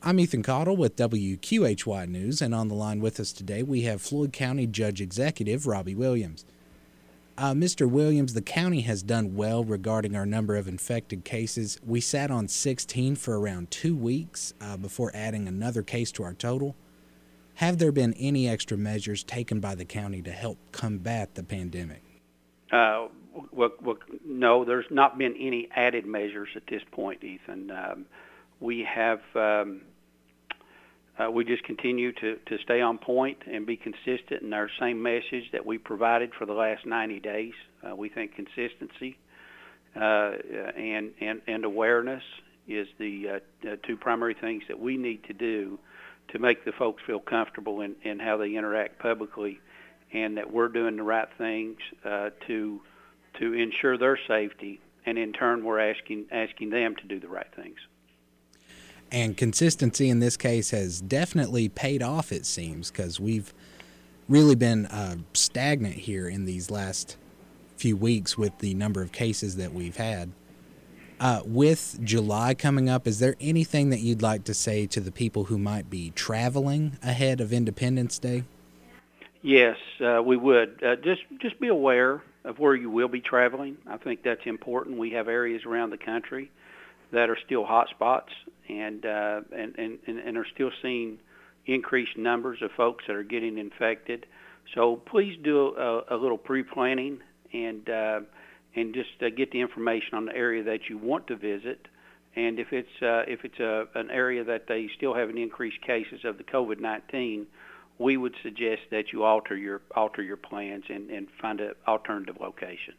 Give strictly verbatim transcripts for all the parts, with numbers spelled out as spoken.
I'm Ethan Cottle with W Q H Y News, and on the line with us today we have Floyd County Judge Executive Robbie Williams. Uh, Mister Williams, the county has done well regarding our number of infected cases. We sat on sixteen for around two weeks uh, before adding another case to our total. Have there been any extra measures taken by the county to help combat the pandemic? Uh, well, well, no, there's not been any added measures at this point, Ethan. Um, we have, um, uh, we just continue to, to stay on point and be consistent in our same message that we provided for the last ninety days. Uh, we think consistency uh, and, and, and awareness is the uh, uh, two primary things that we need to do to make the folks feel comfortable in, in how they interact publicly, and that we're doing the right things uh, to to ensure their safety, and in turn we're asking asking them to do the right things. And consistency in this case has definitely paid off, it seems, because we've really been uh, stagnant here in these last few weeks with the number of cases that we've had. Uh, with July coming up, is there anything that you'd like to say to the people who might be traveling ahead of Independence Day? Yes, uh, we would. Uh, just just be aware of where you will be traveling. I think that's important. We have areas around the country that are still hot spots and, uh, and, and, and are still seeing increased numbers of folks that are getting infected. So please do a, a little pre-planning and uh, and just uh, get the information on the area that you want to visit. And if it's uh, if it's a, an area that they still have an increased cases of the COVID nineteen, we would suggest that you alter your alter your plans and, and find an alternative location.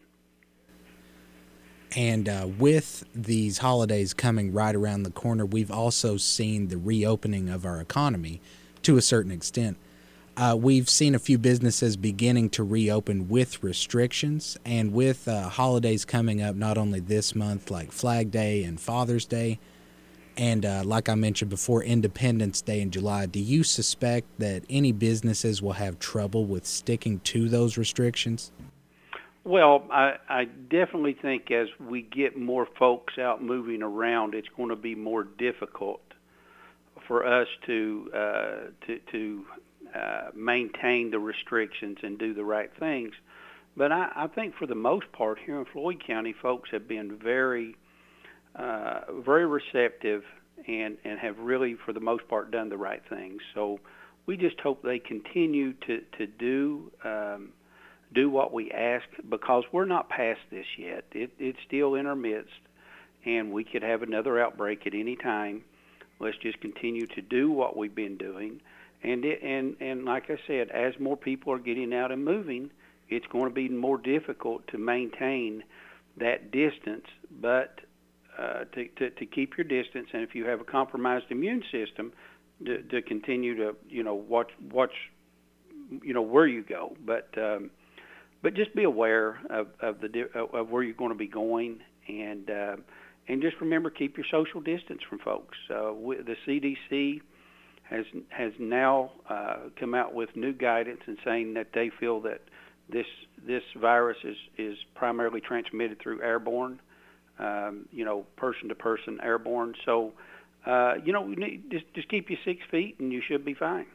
And uh, with these holidays coming right around the corner, we've also seen the reopening of our economy to a certain extent. Uh, we've seen a few businesses beginning to reopen with restrictions, and with uh, holidays coming up not only this month like Flag Day and Father's Day, and uh, like I mentioned before, Independence Day in July, do you suspect that any businesses will have trouble with sticking to those restrictions? Well, I, I definitely think as we get more folks out moving around, it's going to be more difficult for us to uh, to, to uh, maintain the restrictions and do the right things. But I, I think for the most part here in Floyd County, folks have been very Uh, very receptive and, and have really, for the most part, done the right things. So we just hope they continue to, to do um, do what we ask, because we're not past this yet. It, it's still in our midst, and we could have another outbreak at any time. Let's just continue to do what we've been doing. And, it, and, and like I said, as more people are getting out and moving, it's going to be more difficult to maintain that distance, but Uh, to, to, to keep your distance, and if you have a compromised immune system, to, to continue to you know watch watch you know where you go, but um, but just be aware of, of the of where you're going to be going, and uh, and just remember, keep your social distance from folks. Uh, the C D C has has now uh, come out with new guidance and saying that they feel that this this virus is is primarily transmitted through airborne. Um, you know, person to person, airborne. So, uh, you know, you need, just just keep you six feet, and you should be fine.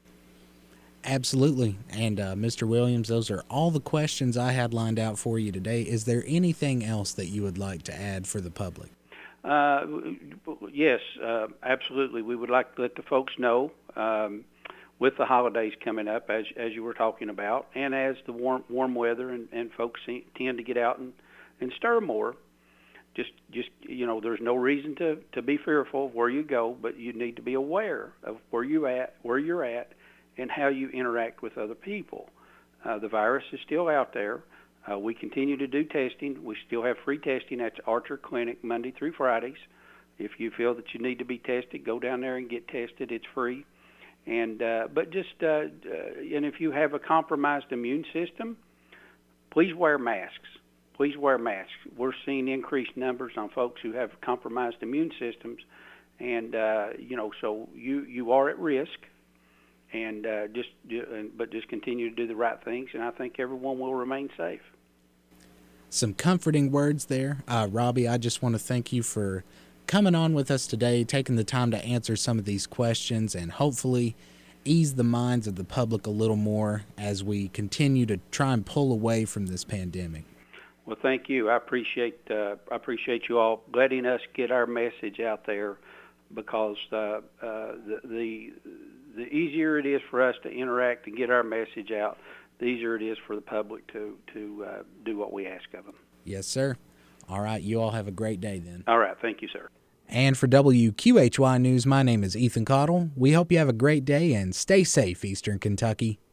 Absolutely. And uh, Mister Williams, those are all the questions I had lined out for you today. Is there anything else that you would like to add for the public? Uh, yes, uh, absolutely. We would like to let the folks know, um, with the holidays coming up, as as you were talking about, and as the warm warm weather and, and folks tend to get out and, and stir more. Just, just you know, there's no reason to, to be fearful of where you go, but you need to be aware of where you at, where you're at, and how you interact with other people. Uh, the virus is still out there. Uh, we continue to do testing. We still have free testing at the Archer Clinic Monday through Fridays. If you feel that you need to be tested, go down there and get tested. It's free. And uh, but just uh, uh, and if you have a compromised immune system, please wear masks. Please wear masks. We're seeing increased numbers on folks who have compromised immune systems, and uh, you know, so you, you are at risk, and uh, just but just continue to do the right things, and I think everyone will remain safe. Some comforting words there, uh, Robbie. I just want to thank you for coming on with us today, taking the time to answer some of these questions, and hopefully ease the minds of the public a little more as we continue to try and pull away from this pandemic. Well, thank you. I appreciate uh, I appreciate you all letting us get our message out there, because uh, uh, the, the the easier it is for us to interact and get our message out, the easier it is for the public to to uh, do what we ask of them. Yes, sir. All right. You all have a great day then. All right. Thank you, sir. And for W Q H Y News, my name is Ethan Cottle. We hope you have a great day and stay safe, Eastern Kentucky.